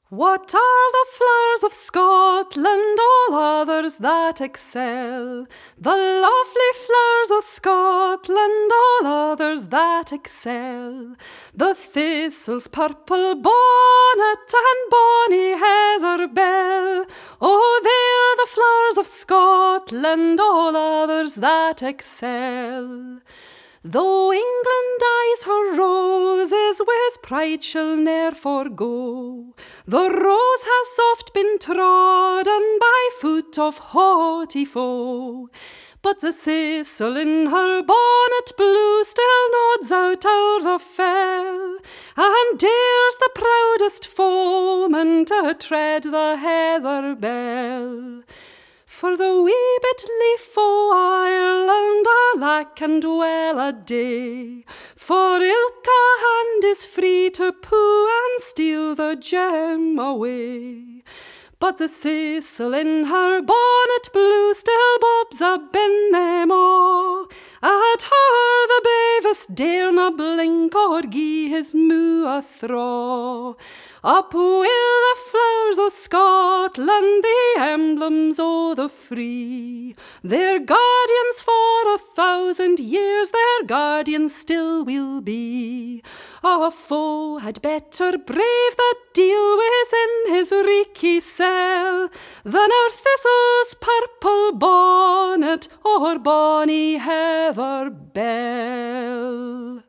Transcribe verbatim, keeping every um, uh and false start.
What are the flowers of Scotland, all others that excel? The lovely flowers of Scotland, all others that excel. The thistle's purple bonnet and bonny heather bell. Oh, they're the flowers of Scotland, all others that excel. Though England dyes her roses, with pride she'll ne'er forego. The rose has oft been trodden by foot of haughty foe. But the thistle in her bonnet blue still nods out o'er the fell, and dares the proudest foeman to tread the heather bell. For the wee bit leaf o' Ireland, alack and well a day, for ilka hand is free to pooh and steal the gem away. But the thistle in her bonnet blue still bobs a bin them a'. At her the bavest darena blink or gie his moo a thraw. Up will the flowers o' Scotland, the emblems o' the free. Their guardians for a thousand years, their guardians still will be. A foe had better brave the deil within his reeky cell than our thistle's purple bonnet or bonny heather bell.